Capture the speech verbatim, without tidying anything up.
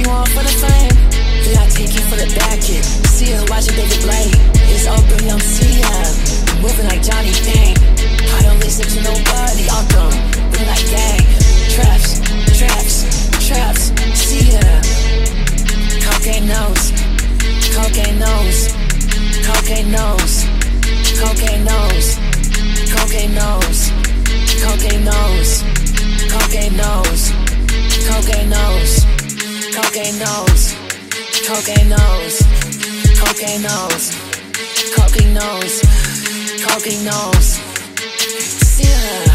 want for the fame, then I take you for the back it. See her watching David Blake. It's open, young C M, moving like Johnny Dang. I don't listen to nobody, I'm dumb, moving like gang. Traps, traps, traps, see them. Cocaine nose, cocaine nose, cocaine nose, cocaine nose, cocaine nose, cocaine nose, cocaine nose, cocaine nose, cocaine nose, cocaine nose, cocaine nose, cocaine nose, cocaine nose, see her.